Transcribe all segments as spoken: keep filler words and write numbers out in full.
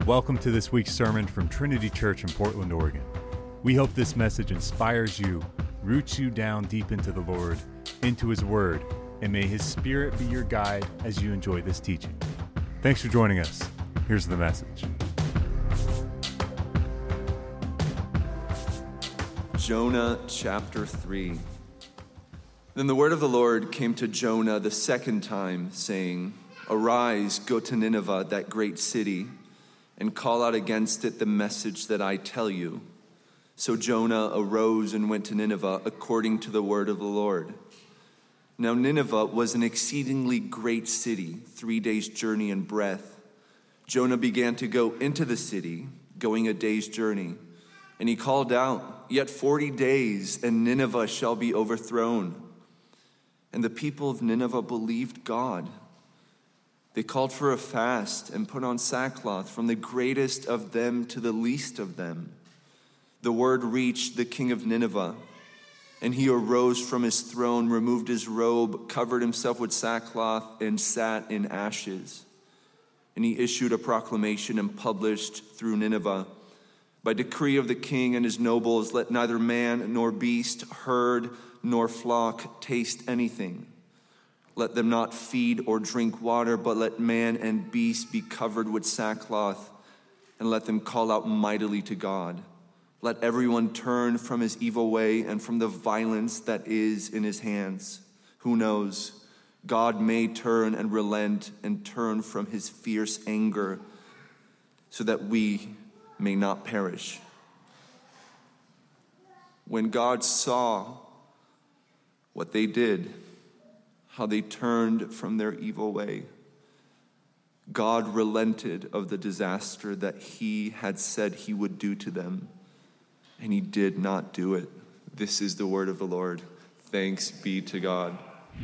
Welcome to this week's sermon from Trinity Church in Portland, Oregon. We hope this message inspires you, roots you down deep into the Lord, into His Word, and may His Spirit be your guide as you enjoy this teaching. Thanks for joining us. Here's the message. Jonah chapter three. Then the word of the Lord came to Jonah the second time, saying, "Arise, go to Nineveh, that great city, and call out against it the message that I tell you." So Jonah arose and went to Nineveh according to the word of the Lord. Now Nineveh was an exceedingly great city, three days' journey in breadth. Jonah began to go into the city, going a day's journey. And he called out, "Yet forty days, and Nineveh shall be overthrown." And the people of Nineveh believed God. They called for a fast and put on sackcloth, from the greatest of them to the least of them. The word reached the king of Nineveh, and he arose from his throne, removed his robe, covered himself with sackcloth, and sat in ashes. And he issued a proclamation and published through Nineveh, "By decree of the king and his nobles, let neither man nor beast, herd nor flock taste anything. Let them not feed or drink water, but let man and beast be covered with sackcloth, and let them call out mightily to God. Let everyone turn from his evil way and from the violence that is in his hands. Who knows? God may turn and relent and turn from his fierce anger, so that we may not perish." When God saw what they did, how they turned from their evil way, God relented of the disaster that he had said he would do to them, and he did not do it. This is the word of the Lord. Thanks be to God.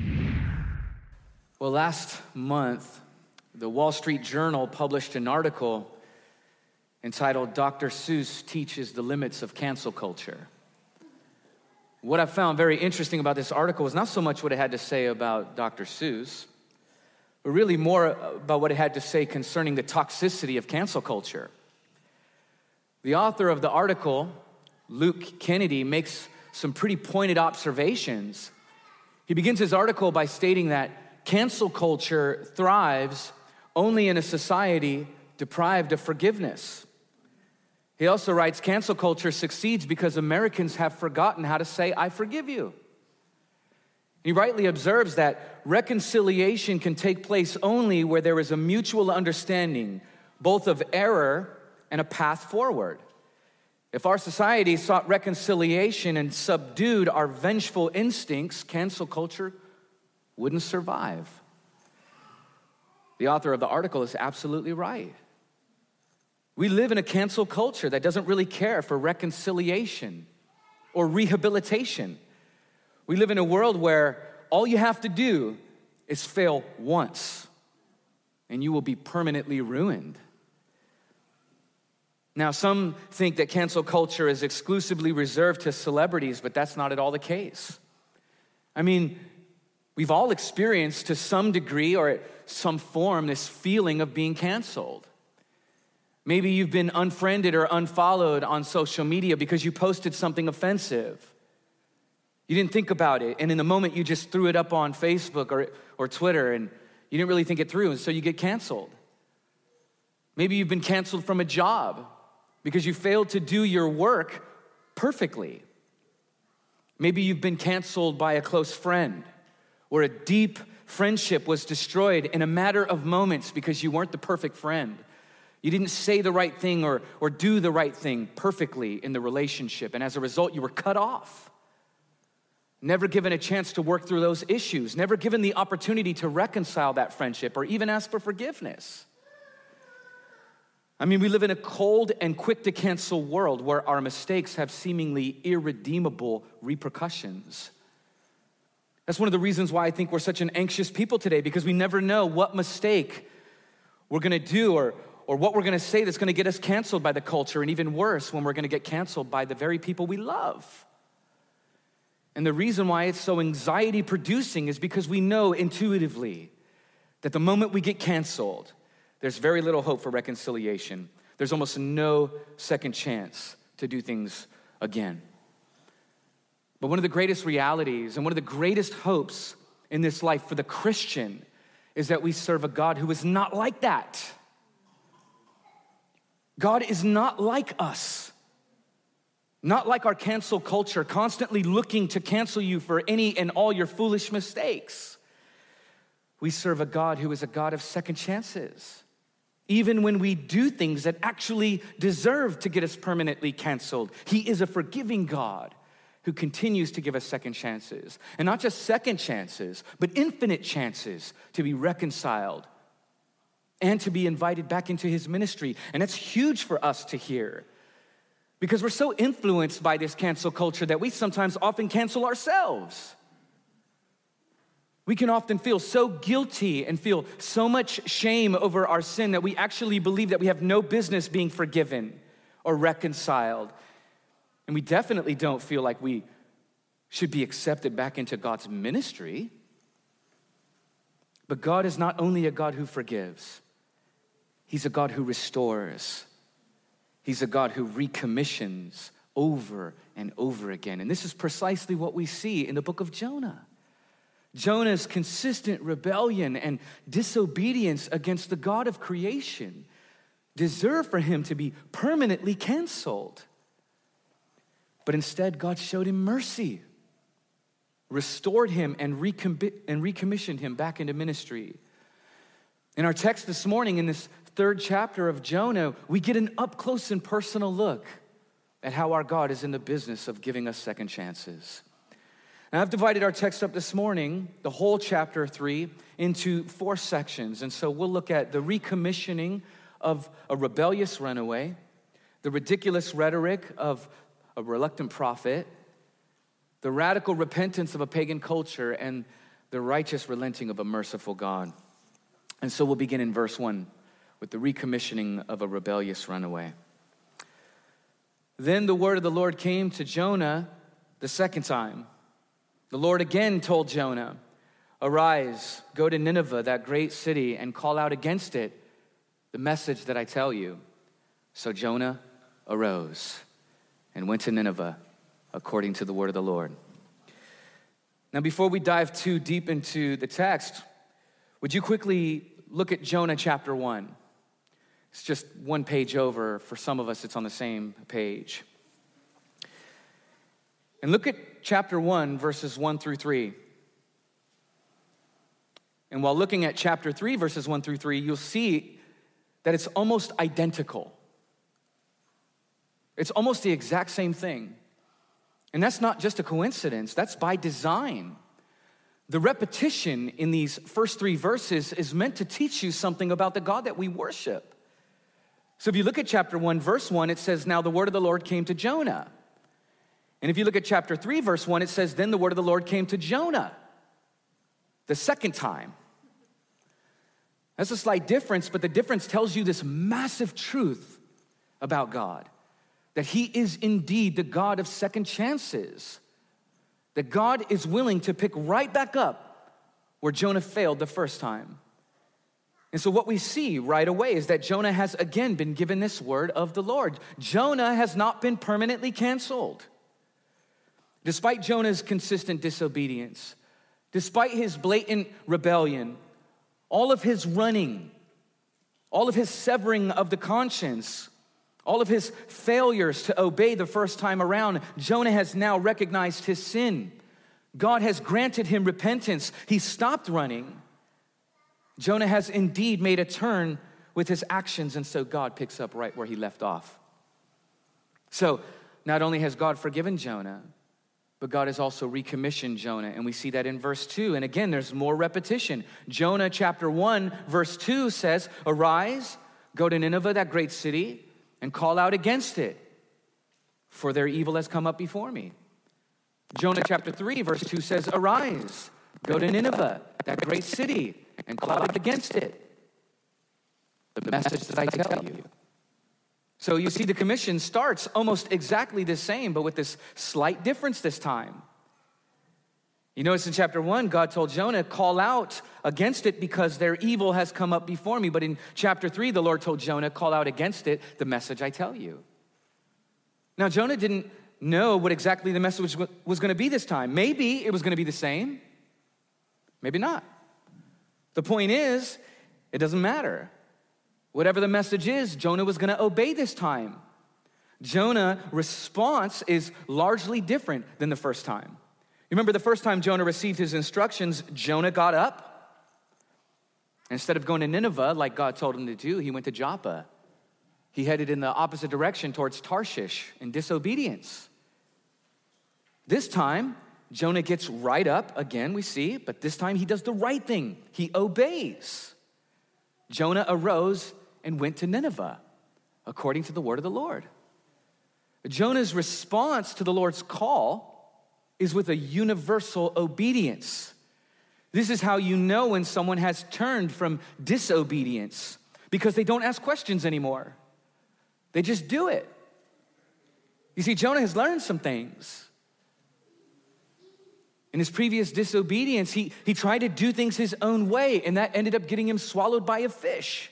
Well, last month, the Wall Street Journal published an article entitled "Doctor Seuss Teaches the Limits of Cancel Culture." What I found very interesting about this article was not so much what it had to say about Doctor Seuss, but really more about what it had to say concerning the toxicity of cancel culture. The author of the article, Luke Kennedy, makes some pretty pointed observations. He begins his article by stating that cancel culture thrives only in a society deprived of forgiveness. He also writes, cancel culture succeeds because Americans have forgotten how to say, "I forgive you." He rightly observes that reconciliation can take place only where there is a mutual understanding, both of error and a path forward. If our society sought reconciliation and subdued our vengeful instincts, cancel culture wouldn't survive. The author of the article is absolutely right. We live in a cancel culture that doesn't really care for reconciliation or rehabilitation. We live in a world where all you have to do is fail once, and you will be permanently ruined. Now, some think that cancel culture is exclusively reserved to celebrities, but that's not at all the case. I mean, we've all experienced to some degree or at some form this feeling of being canceled. Maybe you've been unfriended or unfollowed on social media because you posted something offensive. You didn't think about it, and in the moment you just threw it up on Facebook or, or Twitter, and you didn't really think it through, and so you get canceled. Maybe you've been canceled from a job because you failed to do your work perfectly. Maybe you've been canceled by a close friend, where a deep friendship was destroyed in a matter of moments because you weren't the perfect friend. You didn't say the right thing or, or do the right thing perfectly in the relationship, and as a result, you were cut off. Never given a chance to work through those issues, never given the opportunity to reconcile that friendship or even ask for forgiveness. I mean, we live in a cold and quick to cancel world where our mistakes have seemingly irredeemable repercussions. That's one of the reasons why I think we're such an anxious people today, because we never know what mistake we're gonna do or, or what we're gonna say that's gonna get us canceled by the culture, and even worse, when we're gonna get canceled by the very people we love. And the reason why it's so anxiety producing is because we know intuitively that the moment we get canceled, there's very little hope for reconciliation. There's almost no second chance to do things again. But one of the greatest realities and one of the greatest hopes in this life for the Christian is that we serve a God who is not like that. God is not like us. Not like our cancel culture, constantly looking to cancel you for any and all your foolish mistakes. We serve a God who is a God of second chances. Even when we do things that actually deserve to get us permanently canceled, He is a forgiving God who continues to give us second chances. And not just second chances, but infinite chances to be reconciled and to be invited back into His ministry. And that's huge for us to hear, because we're so influenced by this cancel culture that we sometimes often cancel ourselves. We can often feel so guilty and feel so much shame over our sin that we actually believe that we have no business being forgiven or reconciled. And we definitely don't feel like we should be accepted back into God's ministry. But God is not only a God who forgives, He's a God who restores. He's a God who recommissions over and over again. And this is precisely what we see in the book of Jonah. Jonah's consistent rebellion and disobedience against the God of creation deserve for him to be permanently canceled. But instead, God showed him mercy, restored him, and, recom- and recommissioned him back into ministry. In our text this morning, in this third chapter of Jonah, we get an up-close and personal look at how our God is in the business of giving us second chances. Now, I've divided our text up this morning, the whole chapter three, into four sections. And so we'll look at the recommissioning of a rebellious runaway, the ridiculous rhetoric of a reluctant prophet, the radical repentance of a pagan culture, and the righteous relenting of a merciful God. And so we'll begin in verse one with the recommissioning of a rebellious runaway. Then the word of the Lord came to Jonah the second time. The Lord again told Jonah, "Arise, go to Nineveh, that great city, and call out against it the message that I tell you." So Jonah arose and went to Nineveh according to the word of the Lord. Now, before we dive too deep into the text, would you quickly look at Jonah chapter one? It's just one page over. For some of us, it's on the same page. And look at chapter one, verses one through three. And while looking at chapter three, verses one through three, you'll see that it's almost identical. It's almost the exact same thing. And that's not just a coincidence, that's by design. The repetition in these first three verses is meant to teach you something about the God that we worship. So if you look at chapter one, verse one, it says, "Now the word of the Lord came to Jonah." And if you look at chapter three, verse one, it says, "Then the word of the Lord came to Jonah the second time." That's a slight difference, but the difference tells you this massive truth about God, that He is indeed the God of second chances, that God is willing to pick right back up where Jonah failed the first time. And so what we see right away is that Jonah has again been given this word of the Lord. Jonah has not been permanently canceled. Despite Jonah's consistent disobedience, despite his blatant rebellion, all of his running, all of his severing of the conscience, all of his failures to obey the first time around, Jonah has now recognized his sin. God has granted him repentance. He stopped running. Jonah has indeed made a turn with his actions, and so God picks up right where he left off. So not only has God forgiven Jonah, but God has also recommissioned Jonah, and we see that in verse two. And again, there's more repetition. Jonah chapter one, verse two says, "Arise, go to Nineveh, that great city, and call out against it, for their evil has come up before me." Jonah chapter three, verse two says, "Arise, go to Nineveh, that great city, and call out against it, the message that I tell you." So you see, the commission starts almost exactly the same, but with this slight difference this time. You notice in chapter one, God told Jonah, call out against it because their evil has come up before me. But in chapter three, the Lord told Jonah, call out against it, the message I tell you. Now, Jonah didn't know what exactly the message was going to be this time. Maybe it was going to be the same. Maybe not. The point is, it doesn't matter. Whatever the message is, Jonah was going to obey this time. Jonah's response is largely different than the first time. You remember the first time Jonah received his instructions, Jonah got up. Instead of going to Nineveh like God told him to do, he went to Joppa. He headed in the opposite direction towards Tarshish in disobedience. This time, Jonah gets right up again, we see, but this time he does the right thing. He obeys. Jonah arose and went to Nineveh, according to the word of the Lord. Jonah's response to the Lord's call is with a universal obedience. This is how you know when someone has turned from disobedience, because they don't ask questions anymore. They just do it. You see, Jonah has learned some things. In his previous disobedience, he, he tried to do things his own way, and that ended up getting him swallowed by a fish.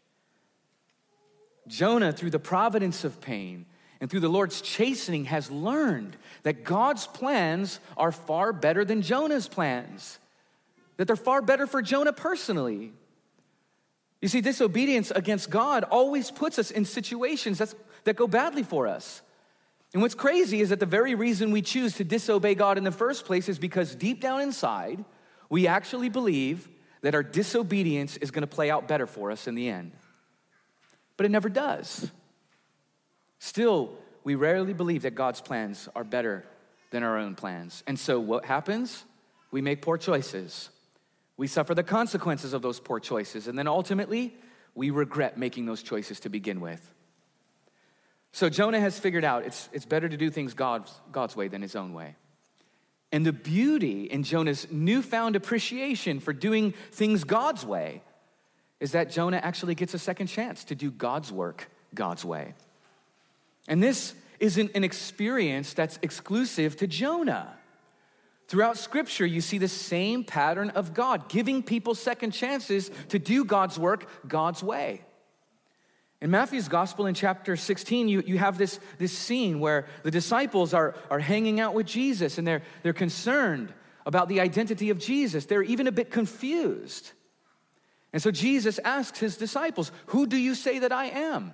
Jonah, through the providence of pain and through the Lord's chastening, has learned that God's plans are far better than Jonah's plans, that they're far better for Jonah personally. You see, disobedience against God always puts us in situations that's, that go badly for us. And what's crazy is that the very reason we choose to disobey God in the first place is because deep down inside, we actually believe that our disobedience is going to play out better for us in the end. But it never does. Still, we rarely believe that God's plans are better than our own plans. And so what happens? We make poor choices. We suffer the consequences of those poor choices. And then ultimately, we regret making those choices to begin with. So Jonah has figured out it's, it's better to do things God's, God's way than his own way. And the beauty in Jonah's newfound appreciation for doing things God's way is that Jonah actually gets a second chance to do God's work God's way. And this isn't an experience that's exclusive to Jonah. Throughout Scripture, you see the same pattern of God giving people second chances to do God's work God's way. In Matthew's gospel in chapter sixteen, you, you have this, this scene where the disciples are, are hanging out with Jesus, and they're, they're concerned about the identity of Jesus. They're even a bit confused. And so Jesus asks his disciples, "Who do you say that I am?"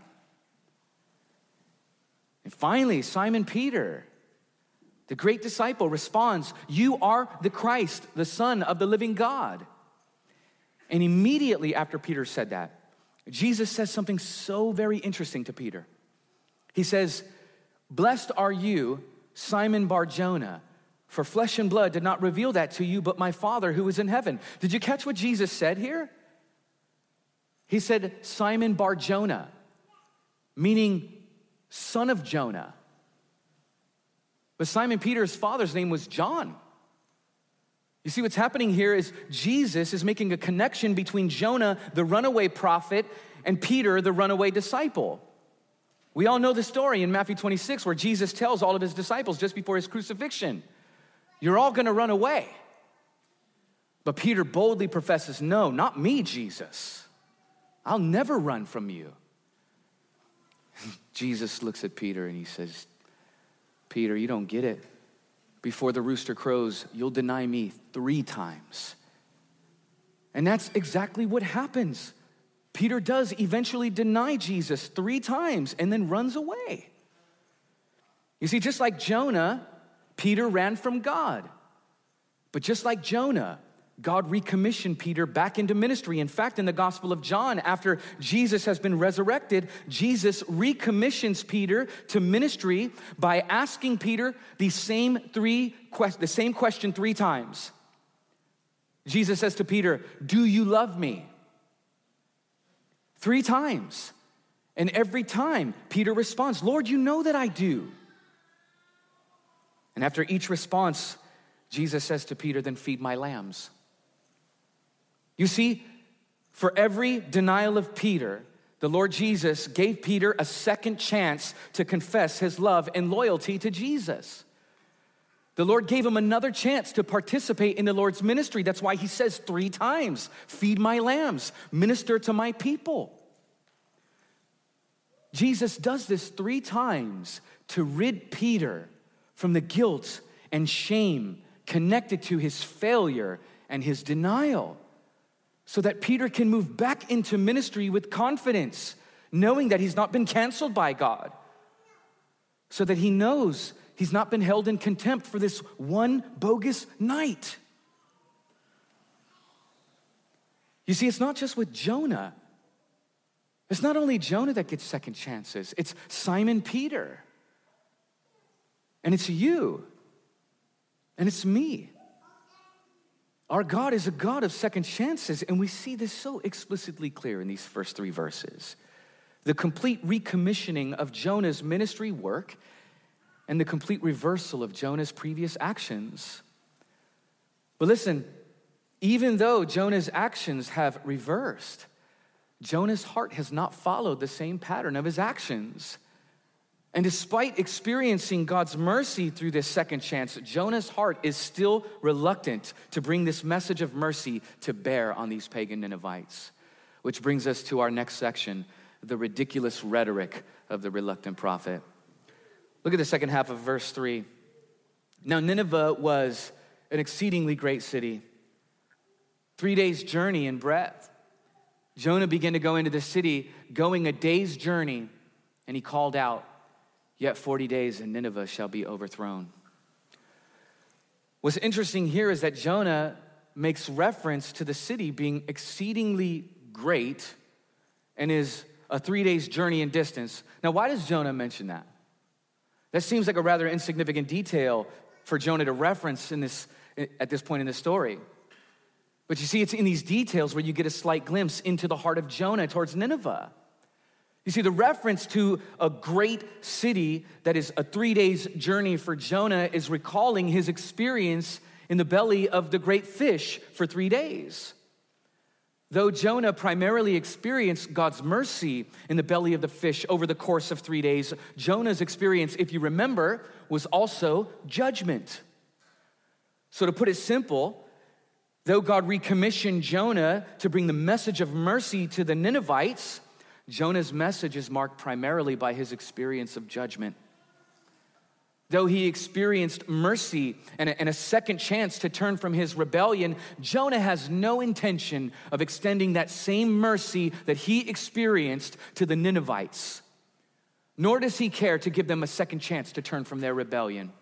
And finally, Simon Peter, the great disciple, responds, "You are the Christ, the Son of the living God." And immediately after Peter said that, Jesus says something so very interesting to Peter. He says, "Blessed are you, Simon Bar-Jonah, for flesh and blood did not reveal that to you, but my Father who is in heaven." Did you catch what Jesus said here? He said, Simon Bar-Jonah, meaning son of Jonah. But Simon Peter's father's name was John. You see, what's happening here is Jesus is making a connection between Jonah, the runaway prophet, and Peter, the runaway disciple. We all know the story in Matthew twenty-six where Jesus tells all of his disciples just before his crucifixion, "You're all gonna run away." But Peter boldly professes, "No, not me, Jesus. I'll never run from you." Jesus looks at Peter and he says, "Peter, you don't get it. Before the rooster crows, you'll deny me three times." And that's exactly what happens. Peter does eventually deny Jesus three times and then runs away. You see, just like Jonah, Peter ran from God. But just like Jonah, God recommissioned Peter back into ministry. In fact, in the Gospel of John, after Jesus has been resurrected, Jesus recommissions Peter to ministry by asking Peter the same three the same question three times. Jesus says to Peter, "Do you love me?" Three times. And every time, Peter responds, "Lord, you know that I do." And after each response, Jesus says to Peter, "Then feed my lambs." You see, for every denial of Peter, the Lord Jesus gave Peter a second chance to confess his love and loyalty to Jesus. The Lord gave him another chance to participate in the Lord's ministry. That's why he says three times, feed my lambs, minister to my people. Jesus does this three times to rid Peter from the guilt and shame connected to his failure and his denial, so that Peter can move back into ministry with confidence, knowing that he's not been canceled by God, so that he knows he's not been held in contempt for this one bogus night. You see, it's not just with Jonah. It's not only Jonah that gets second chances. It's Simon Peter. And it's you. And it's me. Our God is a God of second chances, and we see this so explicitly clear in these first three verses. The complete recommissioning of Jonah's ministry work and the complete reversal of Jonah's previous actions. But listen, even though Jonah's actions have reversed, Jonah's heart has not followed the same pattern of his actions. And despite experiencing God's mercy through this second chance, Jonah's heart is still reluctant to bring this message of mercy to bear on these pagan Ninevites. Which brings us to our next section, the ridiculous rhetoric of the reluctant prophet. Look at the second half of verse three. Now Nineveh was an exceedingly great city, three days' journey in breadth. Jonah began to go into the city, going a day's journey, and he called out, "Yet forty days and Nineveh shall be overthrown." What's interesting here is that Jonah makes reference to the city being exceedingly great and is a three days journey in distance. Now, why does Jonah mention that? That seems like a rather insignificant detail for Jonah to reference in this at this point in the story. But you see, it's in these details where you get a slight glimpse into the heart of Jonah towards Nineveh. You see, the reference to a great city that is a three days journey for Jonah is recalling his experience in the belly of the great fish for three days. Though Jonah primarily experienced God's mercy in the belly of the fish over the course of three days, Jonah's experience, if you remember, was also judgment. So to put it simple, though God recommissioned Jonah to bring the message of mercy to the Ninevites, Jonah's message is marked primarily by his experience of judgment. Though he experienced mercy and a, and a second chance to turn from his rebellion, Jonah has no intention of extending that same mercy that he experienced to the Ninevites. Nor does he care to give them a second chance to turn from their rebellion.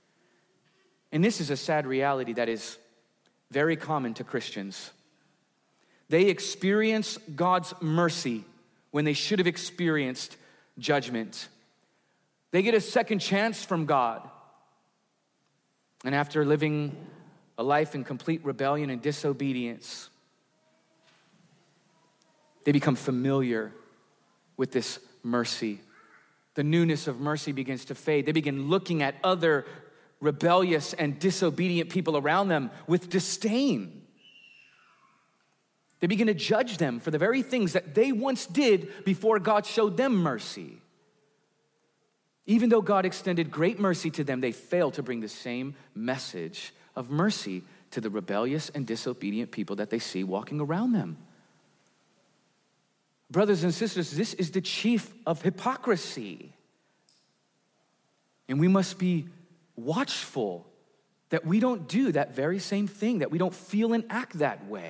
And this is a sad reality that is very common to Christians. They experience God's mercy when they should have experienced judgment. They get a second chance from God. And after living a life in complete rebellion and disobedience, they become familiar with this mercy. The newness of mercy begins to fade. They begin looking at other rebellious and disobedient people around them with disdain. They begin to judge them for the very things that they once did before God showed them mercy. Even though God extended great mercy to them, they failed to bring the same message of mercy to the rebellious and disobedient people that they see walking around them. Brothers and sisters, this is the chief of hypocrisy. And we must be watchful that we don't do that very same thing, that we don't feel and act that way.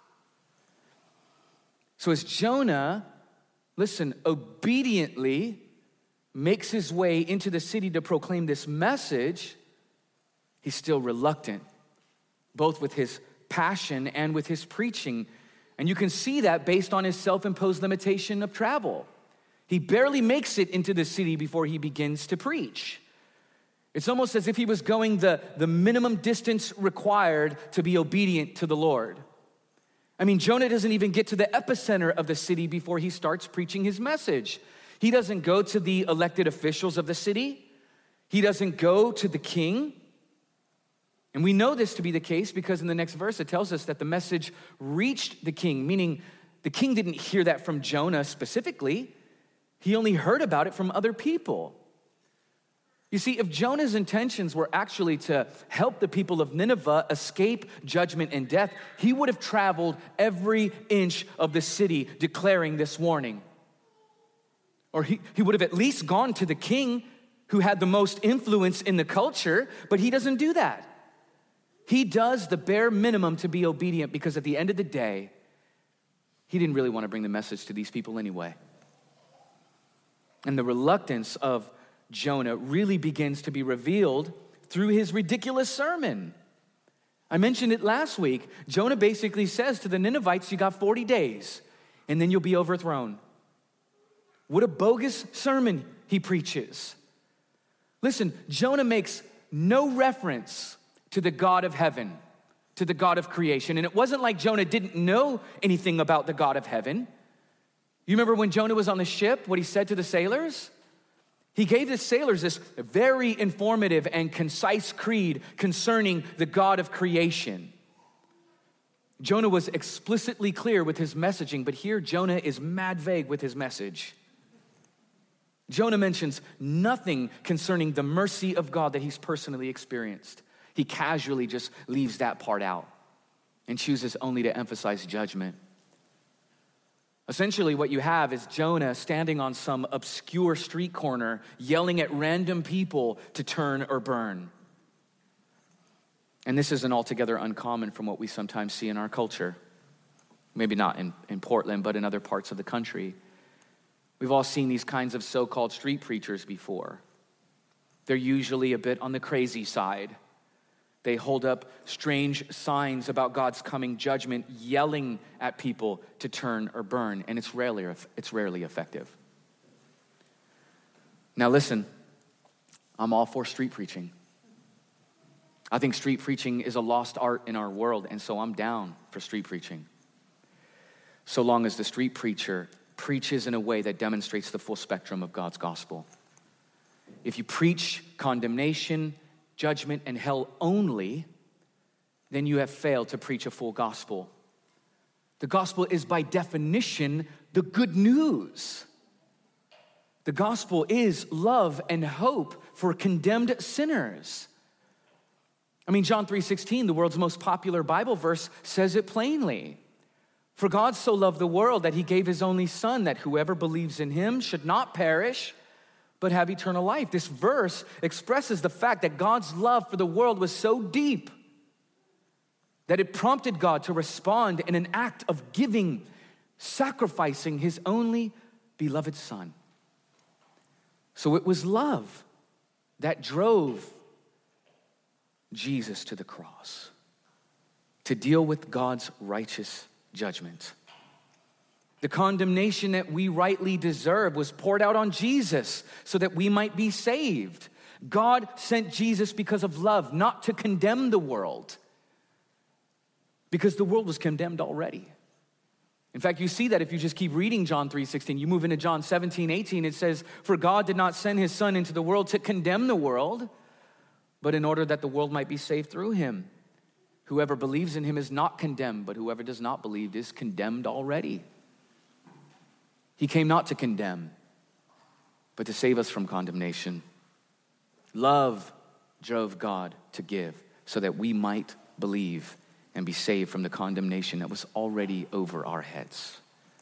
So as Jonah, listen, obediently makes his way into the city to proclaim this message, he's still reluctant, both with his passion and with his preaching. And you can see that based on his self-imposed limitation of travel. He barely makes it into the city before he begins to preach. It's almost as if he was going the, the minimum distance required to be obedient to the Lord. I mean, Jonah doesn't even get to the epicenter of the city before he starts preaching his message. He doesn't go to the elected officials of the city. He doesn't go to the king. And we know this to be the case because in the next verse it tells us that the message reached the king, meaning the king didn't hear that from Jonah specifically. He only heard about it from other people. You see, if Jonah's intentions were actually to help the people of Nineveh escape judgment and death, he would have traveled every inch of the city declaring this warning. Or he, he would have at least gone to the king who had the most influence in the culture, but he doesn't do that. He does the bare minimum to be obedient because at the end of the day, he didn't really want to bring the message to these people anyway. And the reluctance of Jonah really begins to be revealed through his ridiculous sermon. I mentioned it last week. Jonah basically says to the Ninevites, you got forty days, and then you'll be overthrown. What a bogus sermon he preaches. Listen, Jonah makes no reference to the God of heaven, to the God of creation. And it wasn't like Jonah didn't know anything about the God of heaven. You remember when Jonah was on the ship, what he said to the sailors? He gave the sailors this very informative and concise creed concerning the God of creation. Jonah was explicitly clear with his messaging, but here Jonah is mad vague with his message. Jonah mentions nothing concerning the mercy of God that he's personally experienced. He casually just leaves that part out and chooses only to emphasize judgment. Essentially, what you have is Jonah standing on some obscure street corner, yelling at random people to turn or burn. And this isn't altogether uncommon from what we sometimes see in our culture. Maybe not in, in Portland, but in other parts of the country. We've all seen these kinds of so-called street preachers before. They're usually a bit on the crazy side. They hold up strange signs about God's coming judgment, yelling at people to turn or burn, and it's rarely, it's rarely effective. Now listen, I'm all for street preaching. I think street preaching is a lost art in our world, and so I'm down for street preaching. So long as the street preacher preaches in a way that demonstrates the full spectrum of God's gospel. If you preach condemnation, judgment, and hell only, then you have failed to preach a full gospel. The gospel is by definition the good news. The gospel is love and hope for condemned sinners. I mean, John three sixteen, the world's most popular Bible verse, says it plainly. For God so loved the world that he gave his only son, that whoever believes in him should not perish, but have eternal life. This verse expresses the fact that God's love for the world was so deep that it prompted God to respond in an act of giving, sacrificing his only beloved son. So it was love that drove Jesus to the cross to deal with God's righteous judgment. The condemnation that we rightly deserve was poured out on Jesus so that we might be saved. God sent Jesus because of love, not to condemn the world, because the world was condemned already. In fact, you see that if you just keep reading John three sixteen. You move into John seventeen eighteen, it says, for God did not send his son into the world to condemn the world, but in order that the world might be saved through him. Whoever believes in him is not condemned, but whoever does not believe is condemned already. He came not to condemn, but to save us from condemnation. Love drove God to give so that we might believe and be saved from the condemnation that was already over our heads.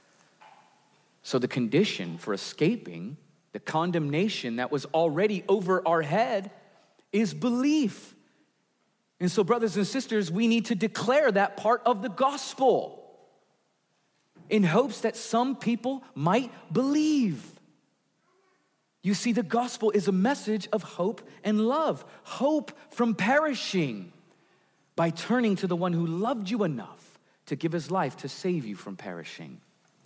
So the condition for escaping the condemnation that was already over our head is belief. And so, brothers and sisters, we need to declare that part of the gospel in hopes that some people might believe. You see, the gospel is a message of hope and love. Hope from perishing by turning to the one who loved you enough to give his life to save you from perishing.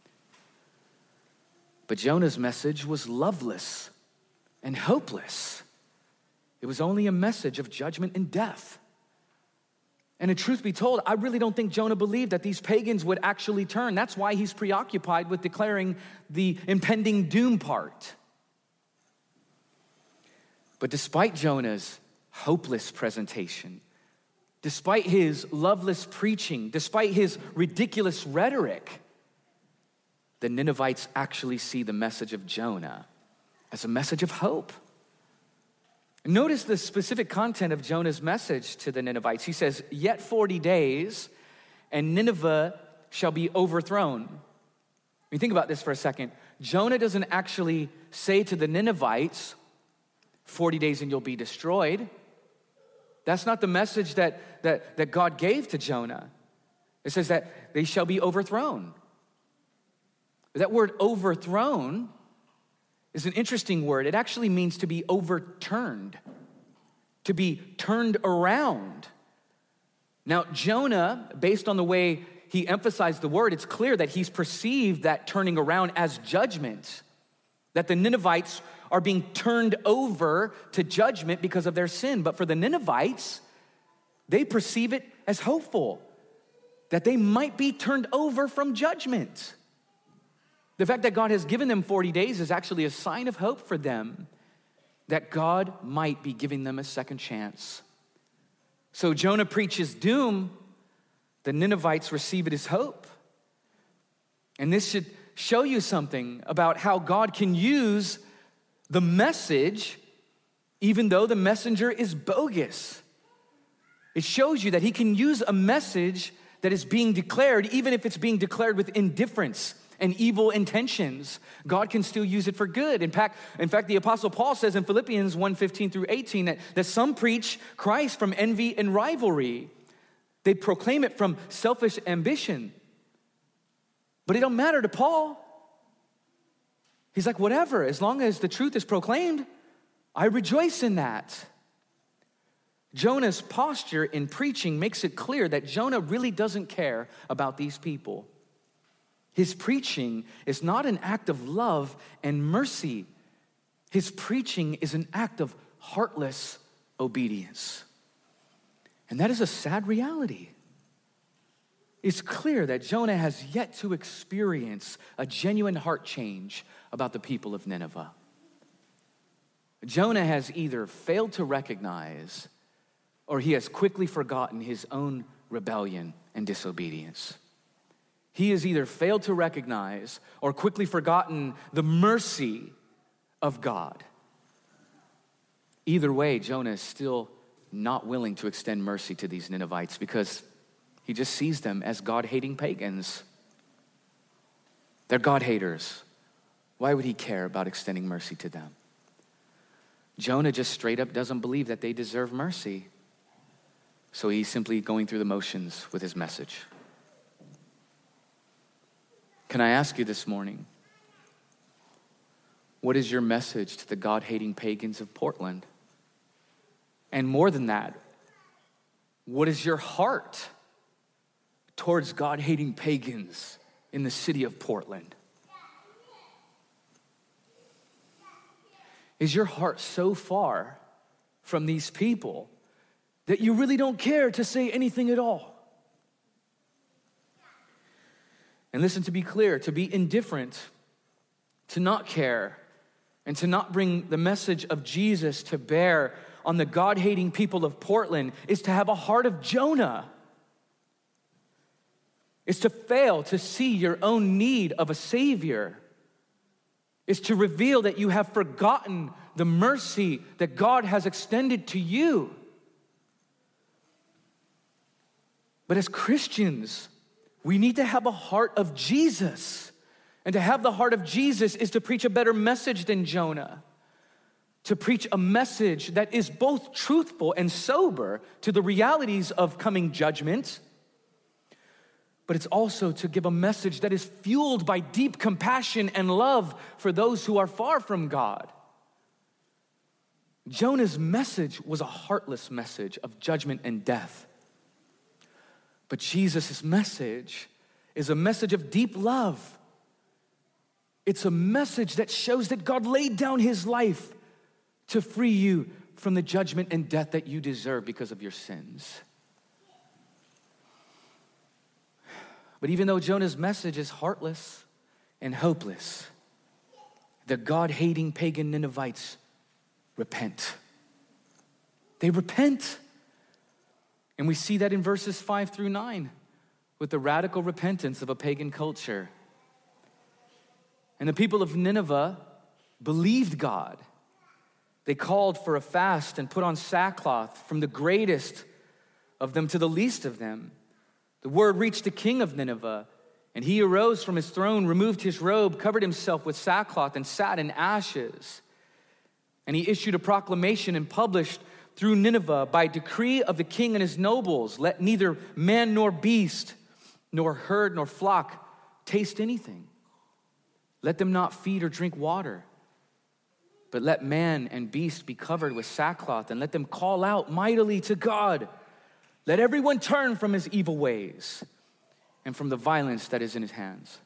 But Jonah's message was loveless and hopeless. It was only a message of judgment and death. And the truth be told, I really don't think Jonah believed that these pagans would actually turn. That's why he's preoccupied with declaring the impending doom part. But despite Jonah's hopeless presentation, despite his loveless preaching, despite his ridiculous rhetoric, the Ninevites actually see the message of Jonah as a message of hope. Notice the specific content of Jonah's message to the Ninevites. He says, yet forty days, and Nineveh shall be overthrown. When you think about this for a second, Jonah doesn't actually say to the Ninevites, forty days and you'll be destroyed. That's not the message that, that, that God gave to Jonah. It says that they shall be overthrown. That word overthrown is an interesting word. It actually means to be overturned, to be turned around. Now, Jonah, based on the way he emphasized the word, it's clear that he's perceived that turning around as judgment, that the Ninevites are being turned over to judgment because of their sin. But for the Ninevites, they perceive it as hopeful, that they might be turned over from judgment. The fact that God has given them forty days is actually a sign of hope for them, that God might be giving them a second chance. So Jonah preaches doom, the Ninevites receive it as hope. And this should show you something about how God can use the message even though the messenger is bogus. It shows you that he can use a message that is being declared, even if it's being declared with indifference and evil intentions. God can still use it for good. In fact, in fact, the Apostle Paul says in Philippians one fifteen through eighteen that, that some preach Christ from envy and rivalry. They proclaim it from selfish ambition. But it don't matter to Paul. He's like, whatever, as long as the truth is proclaimed, I rejoice in that. Jonah's posture in preaching makes it clear that Jonah really doesn't care about these people. His preaching is not an act of love and mercy. His preaching is an act of heartless obedience. And that is a sad reality. It's clear that Jonah has yet to experience a genuine heart change about the people of Nineveh. Jonah has either failed to recognize or he has quickly forgotten his own rebellion and disobedience. He has either failed to recognize or quickly forgotten the mercy of God. Either way, Jonah is still not willing to extend mercy to these Ninevites because he just sees them as God-hating pagans. They're God-haters. Why would he care about extending mercy to them? Jonah just straight up doesn't believe that they deserve mercy. So he's simply going through the motions with his message. Can I ask you this morning, what is your message to the God-hating pagans of Portland? And more than that, what is your heart towards God-hating pagans in the city of Portland? Is your heart so far from these people that you really don't care to say anything at all? And listen, to be clear, to be indifferent, to not care, and to not bring the message of Jesus to bear on the God-hating people of Portland is to have a heart of Jonah. It's to fail to see your own need of a Savior. It's to reveal that you have forgotten the mercy that God has extended to you. But as Christians, we need to have a heart of Jesus. And to have the heart of Jesus is to preach a better message than Jonah. To preach a message that is both truthful and sober to the realities of coming judgment. But it's also to give a message that is fueled by deep compassion and love for those who are far from God. Jonah's message was a heartless message of judgment and death. But Jesus' message is a message of deep love. It's a message that shows that God laid down his life to free you from the judgment and death that you deserve because of your sins. But even though Jonah's message is heartless and hopeless, the God-hating pagan Ninevites repent. They repent. And we see that in verses five through nine with the radical repentance of a pagan culture. And the people of Nineveh believed God. They called for a fast and put on sackcloth, from the greatest of them to the least of them. The word reached the king of Nineveh, and he arose from his throne, removed his robe, covered himself with sackcloth, and sat in ashes. And he issued a proclamation and published through Nineveh, by decree of the king and his nobles, let neither man nor beast, nor herd nor flock taste anything. Let them not feed or drink water, but let man and beast be covered with sackcloth, and let them call out mightily to God. Let everyone turn from his evil ways and from the violence that is in his hands.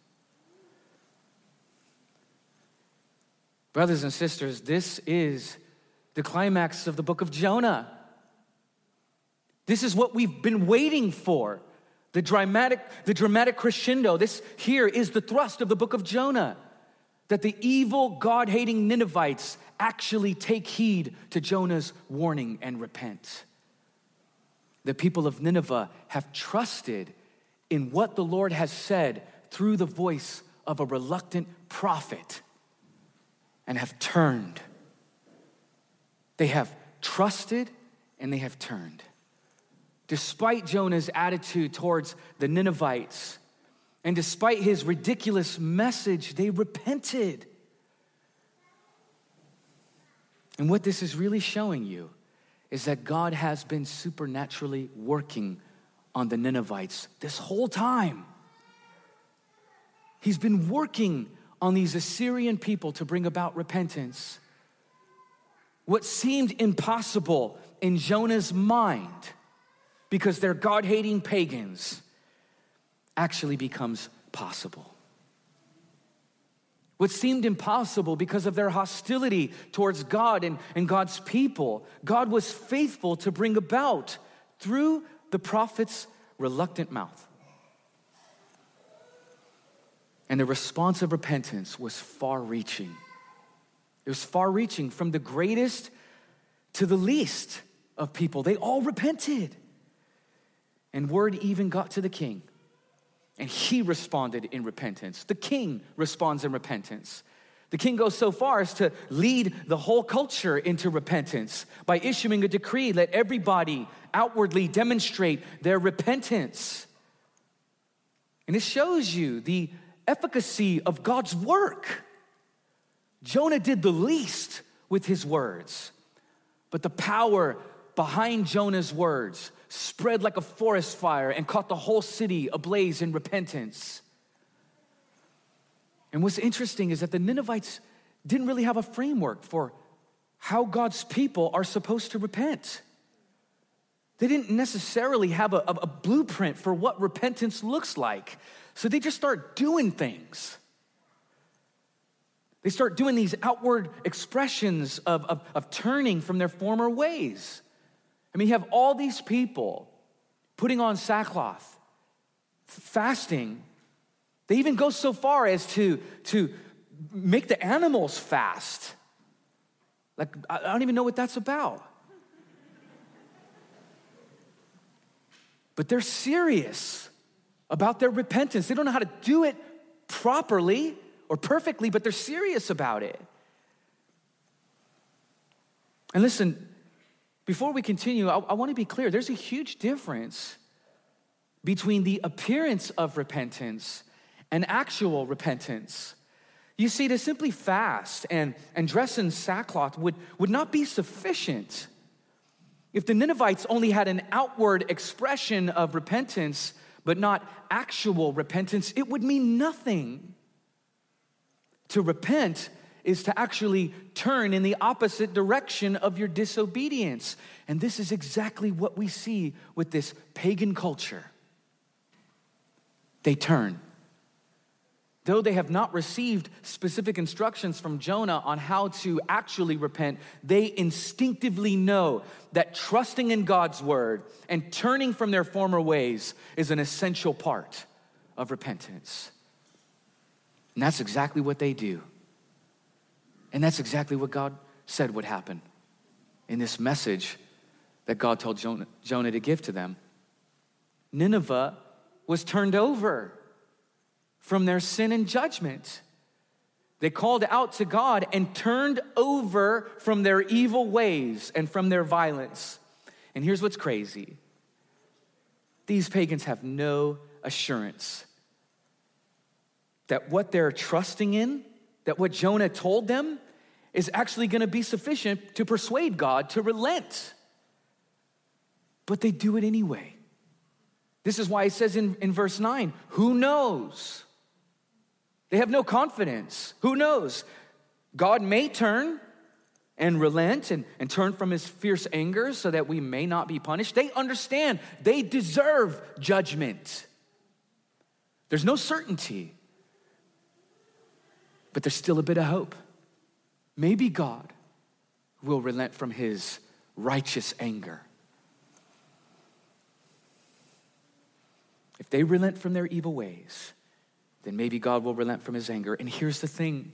Brothers and sisters, this is the climax of the book of Jonah. This is what we've been waiting for. The dramatic, the dramatic crescendo. This here is the thrust of the book of Jonah. That the evil, God-hating Ninevites actually take heed to Jonah's warning and repent. The people of Nineveh have trusted in what the Lord has said through the voice of a reluctant prophet and have turned. They have trusted and they have turned. Despite Jonah's attitude towards the Ninevites, and despite his ridiculous message, they repented. And what this is really showing you is that God has been supernaturally working on the Ninevites this whole time. He's been working on these Assyrian people to bring about repentance. What seemed impossible in Jonah's mind, because they're God-hating pagans, actually becomes possible. What seemed impossible because of their hostility towards God and, and God's people, God was faithful to bring about through the prophet's reluctant mouth. And the response of repentance was far-reaching. It was far-reaching from the greatest to the least of people. They all repented. And word even got to the king. And he responded in repentance. The king responds in repentance. The king goes so far as to lead the whole culture into repentance by issuing a decree, let everybody outwardly demonstrate their repentance. And it shows you the efficacy of God's work. Jonah did the least with his words, but the power behind Jonah's words spread like a forest fire and caught the whole city ablaze in repentance. And what's interesting is that the Ninevites didn't really have a framework for how God's people are supposed to repent. They didn't necessarily have a, a, a blueprint for what repentance looks like. So they just start doing things. They start doing these outward expressions of, of, of turning from their former ways. I mean, you have all these people putting on sackcloth, fasting. They even go so far as to, to make the animals fast. Like, I don't even know what that's about. But they're serious about their repentance. They don't know how to do it properly or perfectly, but they're serious about it. And listen, before we continue, I, I want to be clear. There's a huge difference between the appearance of repentance and actual repentance. You see, to simply fast and, and dress in sackcloth would, would not be sufficient. If the Ninevites only had an outward expression of repentance, but not actual repentance, it would mean nothing. To repent is to actually turn in the opposite direction of your disobedience. And this is exactly what we see with this pagan culture. They turn. Though they have not received specific instructions from Jonah on how to actually repent, they instinctively know that trusting in God's word and turning from their former ways is an essential part of repentance. And that's exactly what they do. And that's exactly what God said would happen in this message that God told Jonah, Jonah to give to them. Nineveh was turned over from their sin and judgment. They called out to God and turned over from their evil ways and from their violence. And here's what's crazy. These pagans have no assurance that what they're trusting in, that what Jonah told them, is actually going to be sufficient to persuade God to relent. But they do it anyway. This is why it says in, in verse nine, who knows? They have no confidence. Who knows? God may turn and relent and, and turn from his fierce anger so that we may not be punished. They understand they deserve judgment. There's no certainty, but there's still a bit of hope. Maybe God will relent from his righteous anger. If they relent from their evil ways, then maybe God will relent from his anger. And here's the thing.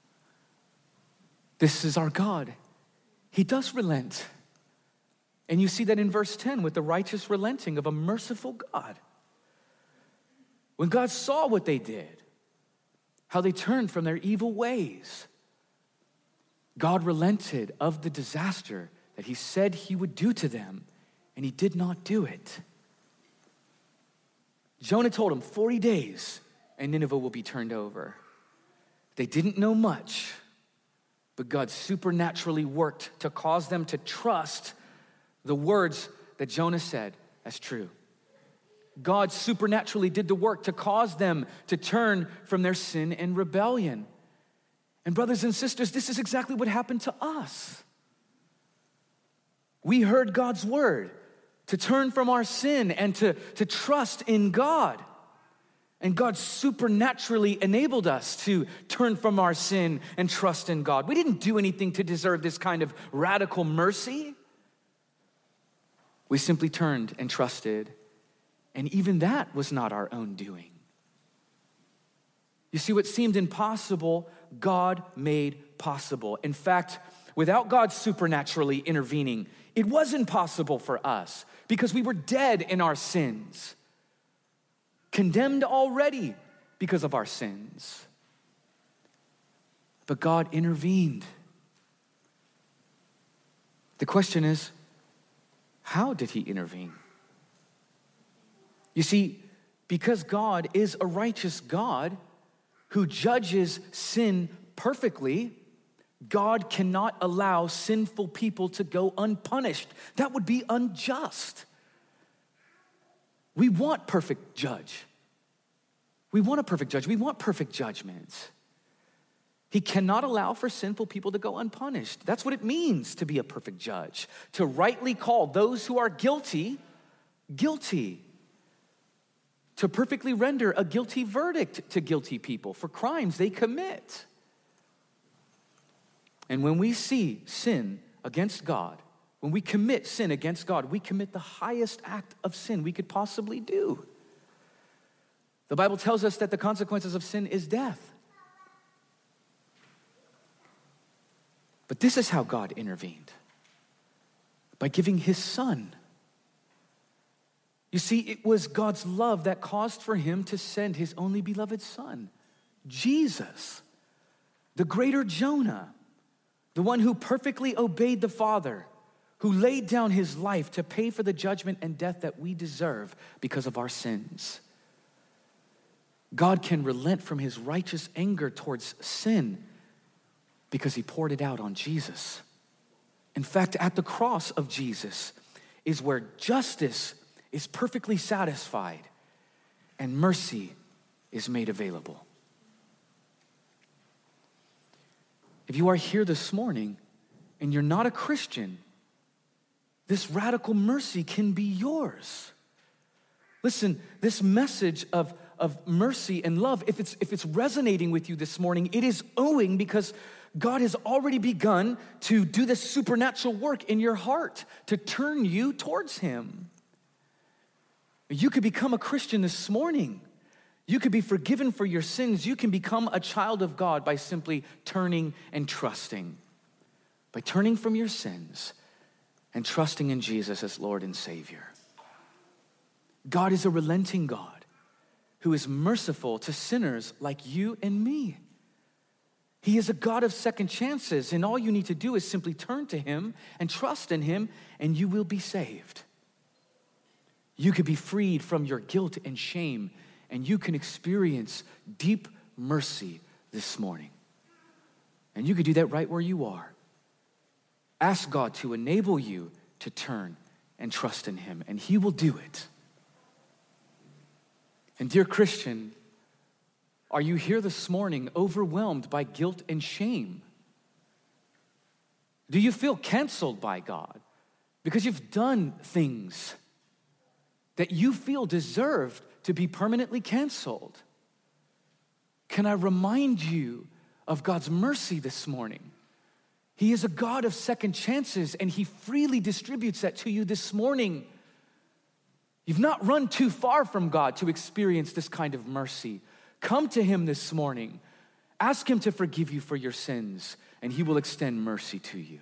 This is our God. He does relent. And you see that in verse ten with the righteous relenting of a merciful God. When God saw what they did, how they turned from their evil ways, God relented of the disaster that he said he would do to them, and he did not do it. Jonah told him forty days and Nineveh will be turned over. They didn't know much, but God supernaturally worked to cause them to trust the words that Jonah said as true. God supernaturally did the work to cause them to turn from their sin and rebellion. And brothers and sisters, this is exactly what happened to us. We heard God's word to turn from our sin and to, to trust in God. And God supernaturally enabled us to turn from our sin and trust in God. We didn't do anything to deserve this kind of radical mercy. We simply turned and trusted, and even that was not our own doing. You see, what seemed impossible, God made possible. In fact, without God supernaturally intervening, it was impossible for us because we were dead in our sins, condemned already because of our sins. But God intervened. The question is, how did he intervene? You see, because God is a righteous God who judges sin perfectly, God cannot allow sinful people to go unpunished. That would be unjust. We want perfect judge. We want a perfect judge. We want perfect judgments. He cannot allow for sinful people to go unpunished. That's what it means to be a perfect judge, to rightly call those who are guilty, guilty, to perfectly render a guilty verdict to guilty people for crimes they commit. And when we see sin against God, when we commit sin against God, we commit the highest act of sin we could possibly do. The Bible tells us that the consequences of sin is death. But this is how God intervened, by giving his son. You see, it was God's love that caused for him to send his only beloved son, Jesus, the greater Jonah, the one who perfectly obeyed the Father, who laid down his life to pay for the judgment and death that we deserve because of our sins. God can relent from his righteous anger towards sin because he poured it out on Jesus. In fact, at the cross of Jesus is where justice is perfectly satisfied and mercy is made available. If you are here this morning and you're not a Christian, this radical mercy can be yours. Listen, this message of, of mercy and love, if it's, if it's resonating with you this morning, it is owing because God has already begun to do this supernatural work in your heart to turn you towards him. You could become a Christian this morning. You could be forgiven for your sins. You can become a child of God by simply turning and trusting, by turning from your sins and trusting in Jesus as Lord and Savior. God is a relenting God who is merciful to sinners like you and me. He is a God of second chances, and all you need to do is simply turn to him and trust in him, and you will be saved. You could be freed from your guilt and shame, and you can experience deep mercy this morning. And you could do that right where you are. Ask God to enable you to turn and trust in him, and he will do it. And dear Christian, are you here this morning overwhelmed by guilt and shame? Do you feel canceled by God because you've done things that you feel deserved to be permanently canceled? Can I remind you of God's mercy this morning? He is a God of second chances, and he freely distributes that to you this morning. You've not run too far from God to experience this kind of mercy. Come to him this morning. Ask him to forgive you for your sins, and he will extend mercy to you.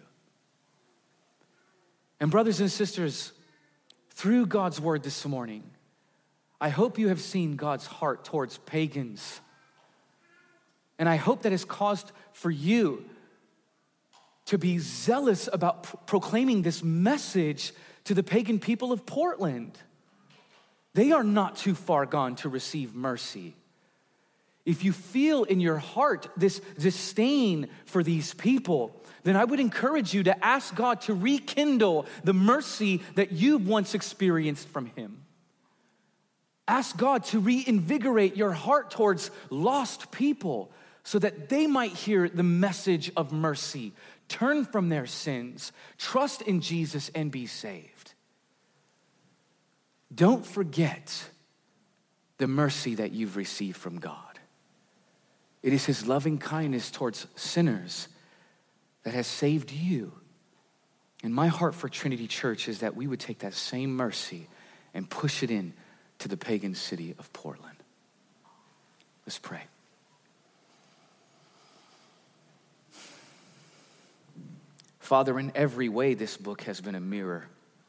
And brothers and sisters, through God's word this morning, I hope you have seen God's heart towards pagans. And I hope that has caused for you to be zealous about pro- proclaiming this message to the pagan people of Portland. They are not too far gone to receive mercy. If you feel in your heart this disdain for these people, then I would encourage you to ask God to rekindle the mercy that you once experienced from him. Ask God to reinvigorate your heart towards lost people so that they might hear the message of mercy, turn from their sins, trust in Jesus, and be saved. Don't forget the mercy that you've received from God. It is his loving kindness towards sinners that has saved you. And my heart for Trinity Church is that we would take that same mercy and push it in to the pagan city of Portland. Let's pray. Father, in every way, this book has been a mirror,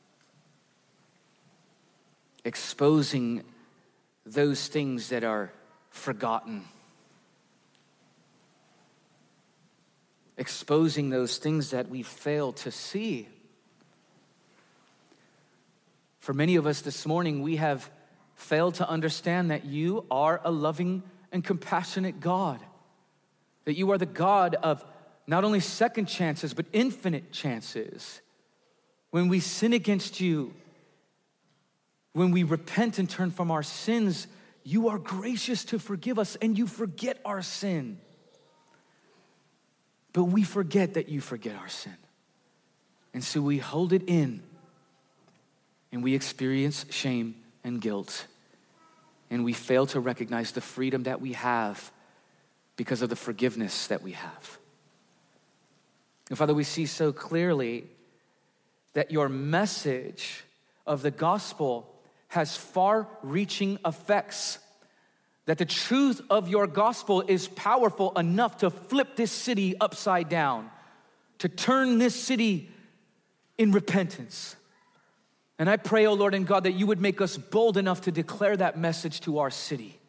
exposing those things that are forgotten, exposing those things that we fail to see. For many of us this morning, we have failed to understand that you are a loving and compassionate God, that you are the God of not only second chances, but infinite chances. When we sin against you, when we repent and turn from our sins, you are gracious to forgive us, and you forget our sin. But we forget that you forget our sin. And so we hold it in, and we experience shame and guilt, and we fail to recognize the freedom that we have because of the forgiveness that we have. And Father, we see so clearly that your message of the gospel has far-reaching effects, that the truth of your gospel is powerful enough to flip this city upside down, to turn this city in repentance. And I pray, oh Lord and God, that you would make us bold enough to declare that message to our city.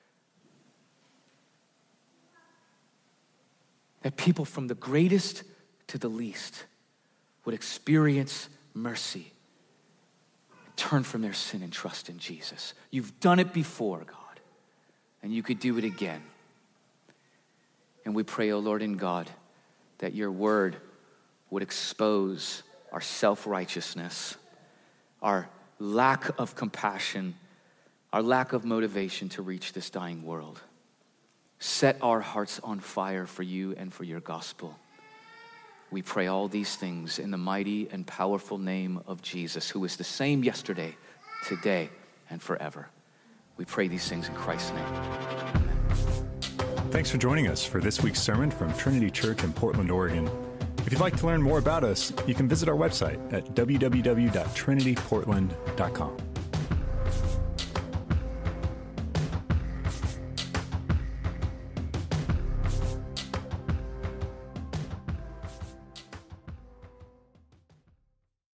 That people from the greatest to the least would experience mercy, turn from their sin and trust in Jesus. You've done it before, God, and you could do it again. And we pray, oh Lord and God, that your word would expose our self-righteousness, our lack of compassion, our lack of motivation to reach this dying world. Set our hearts on fire for you and for your gospel. We pray all these things in the mighty and powerful name of Jesus, who is the same yesterday, today, and forever. We pray these things in Christ's name. Amen. Thanks for joining us for this week's sermon from Trinity Church in Portland, Oregon. If you'd like to learn more about us, you can visit our website at w w w dot trinity portland dot com.